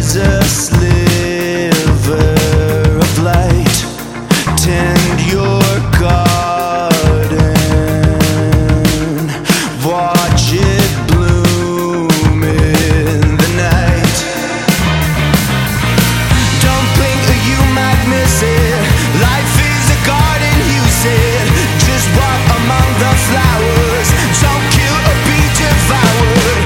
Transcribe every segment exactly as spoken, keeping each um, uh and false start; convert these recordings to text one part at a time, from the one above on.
is a sliver of light. Tend your garden, watch it bloom in the night. Don't blink or you might miss it. Life is a garden, you said. Just walk among the flowers. Don't kill or be devoured.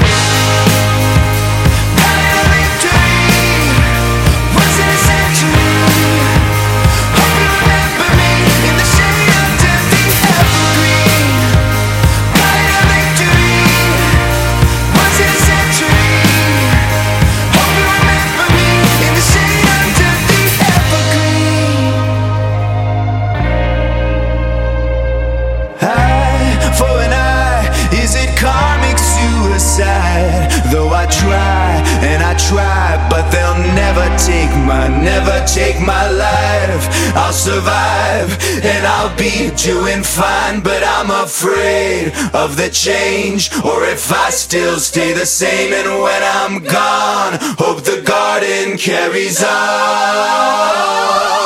Though I try and I try, but they'll never take my, never take my life. I'll survive and I'll be doing fine, but I'm afraid of the change, or if I still stay the same. And when I'm gone, hope the garden carries on.